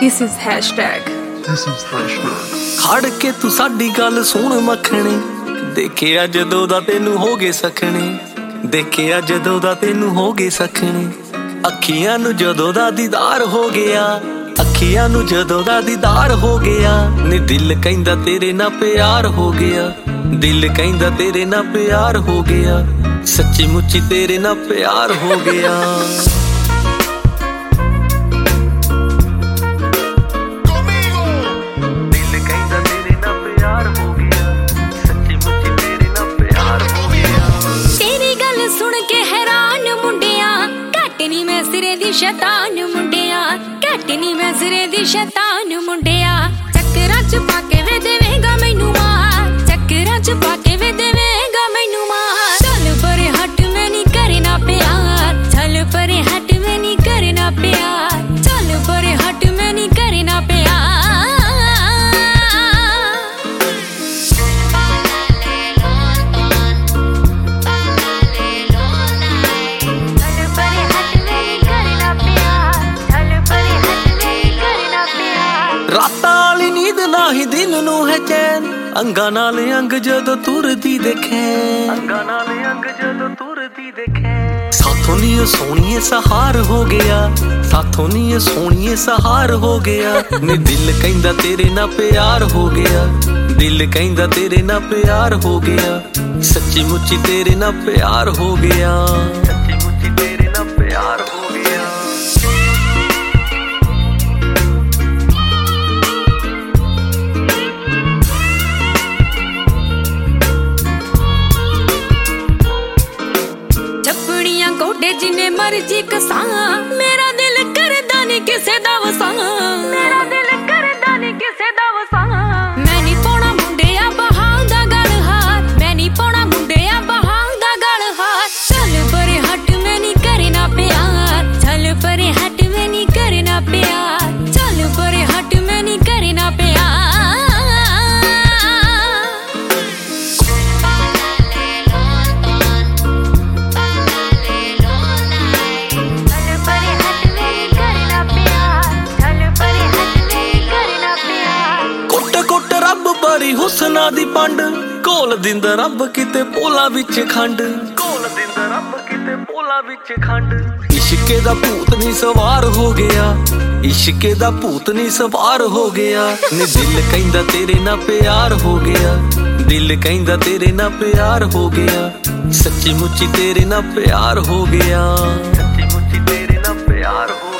This is hashtag. ਖੜ ਕੇ ਤੂੰ ਸਾਡੀ ਗੱਲ ਸੁਣ ਮੱਖਣੇ, ਦੇਖਿਆ ਜਦੋਂ ਦਾ ਤੈਨੂੰ ਹੋ ਗਏ ਸਖਣੇ, ਦੇਖਿਆ ਜਦੋਂ ਦਾ ਤੈਨੂੰ ਹੋ ਗਏ ਸਖਣੇ। ਅੱਖੀਆਂ ਨੂੰ ਜਦੋਂ ਦਾ ਦੀਦਾਰ ਹੋ ਗਿਆ, ਅੱਖੀਆਂ ਨੂੰ ਜਦੋਂ ਦਾ ਦੀਦਾਰ ਹੋ ਗਿਆ, ਨੀ ਦਿਲ ਕਹਿੰਦਾ ਤੇਰੇ ਨਾਲ ਪਿਆਰ ਹੋ ਗਿਆ, ਦਿਲ ਕਹਿੰਦਾ ਤੇਰੇ ਨਾਲ ਪਿਆਰ ਹੋ ਗਿਆ, ਸੱਚੀ ਮੁੱਚੀ ਤੇਰੇ ਨਾਲ ਪਿਆਰ ਹੋ ਗਿਆ। शैतान मुंडिया घट नी मैं सिरे दी शैतान मुंडिया, चक्करां च पाके वे देवेगा मैनू मार, चक्करां च पाके वे देवेगा मैनू मार। चल परे हट मैं नी करना प्यार, चल परे हट मैं नी करना प्यार, चल परे हट मैं नी करना प्यार। ਰਾਤਾਂ ਵਾਲੀ ਨੀਂਦ ਨਾਹੀਂ ਦਿਨ ਨੂੰ ਹੈ ਚੈਨ, ਅੰਗਾਂ ਨਾਲ ਅੰਗ ਜਦੋਂ ਤੁਰਦੀ ਦੇਖੇ, ਅੰਗਾਂ ਨਾਲ ਅੰਗ ਜਦੋਂ ਤੁਰਦੀ ਦੇਖੇ। ਸਾਥੋਂ ਨੀ ਸੋਹਣੀਏ ਸਹਾਰ ਹੋ ਗਿਆ, ਸਾਥੋਂ ਨੀ ਸੋਹਣੀਏ ਸਹਾਰ ਹੋ ਗਿਆ, ਨੀ ਦਿਲ ਕਹਿੰਦਾ ਤੇਰੇ ਨਾਲ ਪਿਆਰ ਹੋ ਗਿਆ, ਦਿਲ ਕਹਿੰਦਾ ਤੇਰੇ ਨਾਲ ਪਿਆਰ ਹੋ ਗਿਆ, ਸੱਚੀ ਮੁੱਚੀ ਤੇਰੇ ਨਾਲ ਪਿਆਰ ਹੋ ਗਿਆ, ਸੱਚੀ ਮੁੱਚੀ ਤੇਰੇ ਨਾਲ ਪਿਆਰ ਹੋ ਗਿਆ। गोडे जिन्ने मर्जी कसा, मेरा दिल करदा नी किसे दा वसा, मेरा दिल करदा नी किसे दा वसा। मैं नी पाउणा मुंडिया बहाल दा गल हार, मैं नी पाउणा मुंडिया बहाल दा गल हार। चल परे हट मैं नी करना प्यार, चल परे हट मैं नी करना प्यार, चल परे हट मैं नी करना प्यार। ਬੜੀ ਹੁਸਨਾ ਦੀ ਪੰਡ ਘੋਲ ਦਿੰਦਾ ਰੱਬ ਕਿਤੇ ਪੋਲਾ ਵਿੱਚ ਖੰਡ, ਘੋਲ ਦਿੰਦਾ ਰੱਬ ਕਿਤੇ ਪੋਲਾ ਵਿੱਚ ਖੰਡ। ਇਸ਼ਕੇ ਦਾ ਭੂਤ ਨੀ ਸਵਾਰ ਹੋ ਗਿਆ, ਇਸ਼ਕੇ ਦਾ ਭੂਤ ਨੀ ਸਵਾਰ ਹੋ ਗਿਆ, ਨੀ ਦਿਲ ਕਹਿੰਦਾ ਤੇਰੇ ਨਾਲ ਪਿਆਰ ਹੋ ਗਿਆ, ਦਿਲ ਕਹਿੰਦਾ ਤੇਰੇ ਨਾਲ ਪਿਆਰ ਹੋ ਗਿਆ, ਸੱਚੀ ਮੁੱਚੀ ਤੇਰੇ ਨਾਲ ਪਿਆਰ ਹੋ ਗਿਆ, ਸੱਚੀ ਮੁੱਚੀ ਤੇਰੇ ਨਾਲ ਪਿਆਰ ਹੋ ਗਿਆ।